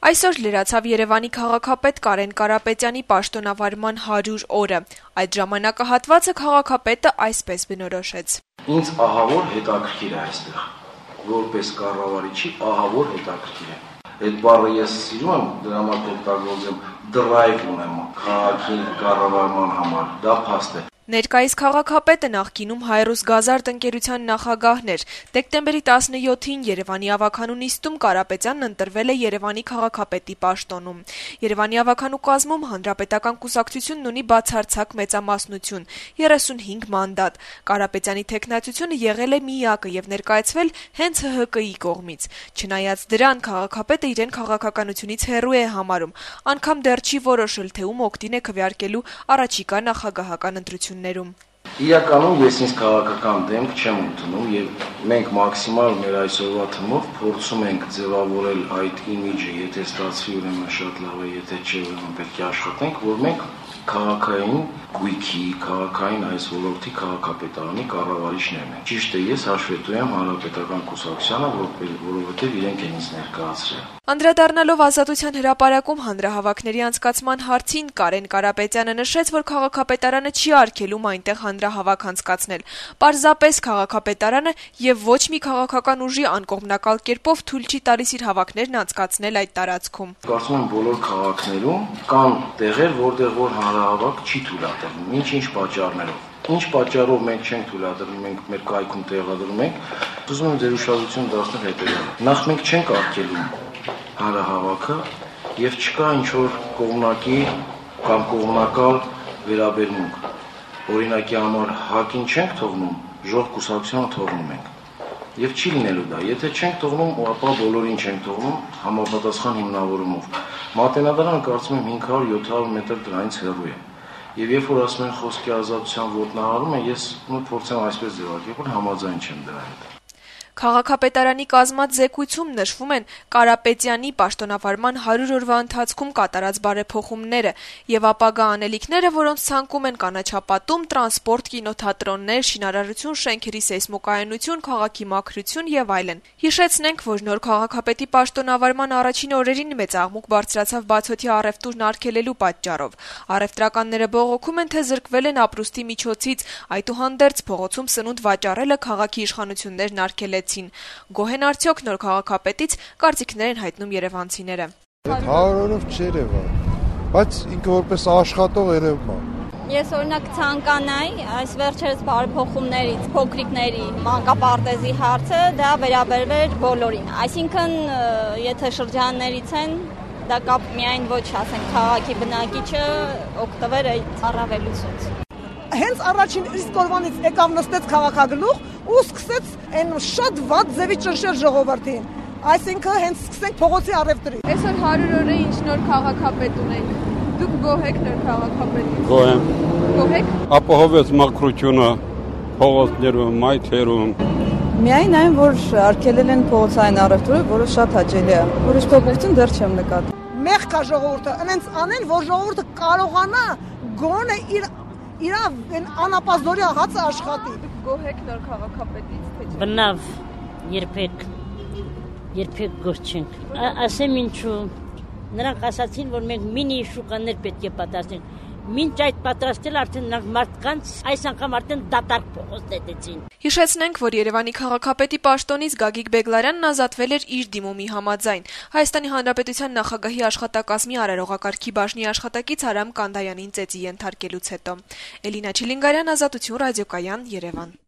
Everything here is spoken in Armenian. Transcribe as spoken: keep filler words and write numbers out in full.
Այսօր լրացավ Երևանի քաղաքապետ Կարեն Կարապետյանի պաշտոնավարման հարյուր օրը։ Այդ ժամանակահատվածը քաղաքապետը այսպես բնորոշեց. Ինձ ահավոր հետաքրքիր է այստեղ, որպես կառավարիչի ահավոր հետաքրքիր է։ Այդ բառը ես սիրում եմ, դրա համար օգտագործեմ, դրայվ ունեմ քաղաքի կառավարման համար, դա փաստ է։ Ներկայիս քաղաքապետը նախկինում Հայրուս Գազարդ ընկերության նախագահն էր։ Դեկտեմբերի տասնյոթին Երևանի ավագանու նիստում Կարապետյանն ընտրվել է Երևանի քաղաքապետի պաշտոնում։ Երևանի ավագանու կազմում Հանրապետական կուսակցությունն ունի բացարձակ մեծամասնություն՝ երեսունհինգ մանդատ։ Կարապետյանի թեկնածությունը եղել է միակը եւ ներկայացվել հենց Հ Հ Կ-ի կողմից։ Չնայած դրան, քաղաքապետը իրեն քաղաքականությունից հեռու է համարում, անգամ դեռ չի որոշել, թե ում օգտին է քվեարկելու առաջիկա նախագահական ընտրությունները։ Իրականում ես ինձ քաղաքական դեմք չեմ ընդունում եւ մենք մաքսիմալ մեր այսօրվա թմով փորձում ենք ձևավորել այդ իմիջը, եթե ստացվի ուրեմն շատ լավ է, եթե չէ ուրեմն պետք է աշխատենք, որ մենք քաղաքային գույքի, քաղաքային այս ոլորտի քաղաքապետարանի կառավարիչներն են։ Ճիշտ է, ես հաշվետու եմ Հանրապետական կուսակցությանը, որովհետեւ իրենք են ինձ ներկայացրել։ Անդրադառնալով Ազատության հրապարակում հանրահավաքների անցկացման հարցին, Կարեն Կարապետյանը նշեց, որ քաղաքապետարանը չի արգելում այնտեղ հանրահավաք անցկացնել։ Պարզապես քաղաքապետարանը եւ ոչ մի քաղաքական ուժի անկողմնակալ կերպով թույլ չի տալիս իր հավաքներն անցկացնել այդ տարածքում։ Կարծում եմ բոլոր քաղաքներում կան տեղեր, որտեղ որ հանրահավաք չի թույլատրվում, ինչ-ինչ պատճառներով։ Ինչ պատճառով մենք չենք թույլատրում, մենք մեր կայքում տեղադրում ենք, ուզում եմ ձեր ուշադրությունը դարձնել հետևյալը։ Նախ մենք չենք արգելում հանրահավաքը եւ չկա ինչ-որ կողմնակի կամ կողմնակալ վերաբերմունք։ Օրինակի համար ՀԱԿ-ին չենք թողնում, ժողով կուսակցությանը թողնում ենք։ Եվ չի լինելու դա, եթե չենք թողնում, ապա բոլորին չենք թողնում համապատասխան հիմնավորումով։ Մատենադարանը կարծում եմ հինգ հարյուր յոթ հարյուր մետր դրանից հեռու է։ Եվ երբ որ ասում են խոսքի ազատության ոտնահարումը, ես փորձեմ այսպես ձևակերպել, համաձայն չեմ դրա հետ։ Քաղաքապետարանի կազմած զեկույցում նշվում են Կարապետյանի պաշտոնավարման հարյուր օրվա ընթացքում կատարած բարեփոխումները եւ ապագա անելիքները, որոնց ցանկում են կանաչապատում, տրանսպորտ, կինոթատրոններ, շինարարություն, շենքերի սեյսմոկայունություն, քաղաքի մաքրություն եւ այլն։ Հիշեցնենք, որ նոր քաղաքապետի պաշտոնավարման առաջին օրերին մեծ աղմուկ բարձրացավ բացօթյա առևտուրն արգելելու պատճառով։ Առևտրականները բողոքում են, թե զրկվել են ապրուստի միջոցից, այդուհանդերձ փողոցում սնունդ վաճառելը քաղաքի իշխանություններն արգելեց։ Գոհ են արդյոք նոր քաղաքապետից, կարծիքներ են հայտնում երևանցիները։ հարյուր օրով չերևա, բայց ինքը որպես աշխատող երևում է։ Ես օրինակ ցանկանայի այս վերջերս բարեփոխումներից փոքրիկների մանկապարտեզի հարցը դա վերաբերվեր բոլորին։ Այսինքն, եթե շրջաններից են, դա կապ միայն ոչ, ասենք, քաղաքի բնակիչը օգտվեր այդ առավելությունից։ Հենց առաջին իսկ օրվանից եկավ նստեց քաղաքագլուխ ու սկսեց այն շատ վատ ձևի ճնշել ժողովրդին։ Այսինքն հենց սկսենք փողոցի առևտրի։ Այսօր հարյուր օր է ինչ նոր քաղաքապետ ունենք։ Դուք գոհ եք նոր քաղաքապետից։ Գոհ եմ։ Գոհ եք։ Ապահովեց մաքրությունը փողոցներում, մայթերում։ Միայն այն, որ արգելել են փողոցային առևտուրը, որը շատ հաճելի է։ Որոշ փոփոխություն դեռ չեմ նկատել։ Մեղք կա ժողովուրդը, այնց անեն, որ ժողովուրդը կարողանա գոնե իր Իրա անապազդորյա հացը աշխատի։ Դուք գոհ եք նոր քաղաքապետից, թե չէ։ Բնավ, երբեք, երբեք գոհ չենք։ Ասեմ ինչու, նրանք ասացին, որ մենք մինի շուկաներ պետք է պատրաստենք։ Մինչ այդ պատրաստել արդեն նրանք մարդկանց այս անգամ արդեն դատարկ փողոց դետեցին։ Հիշեցնենք, որ Երևանի քաղաքապետի պաշտոնից Գագիկ Բեգլարյանն ազատվել էր իր դիմումի համաձայն։ Հայաստանի Հանրապետության նախագահի աշխատակազմի արարողակարգի բաժնի աշխատակից Արամ Կանդայանին ծեծի ենթարկելուց հետո։ Էլինա Չիլինգարյան, Ազատություն ռադիոկայան, Երևան։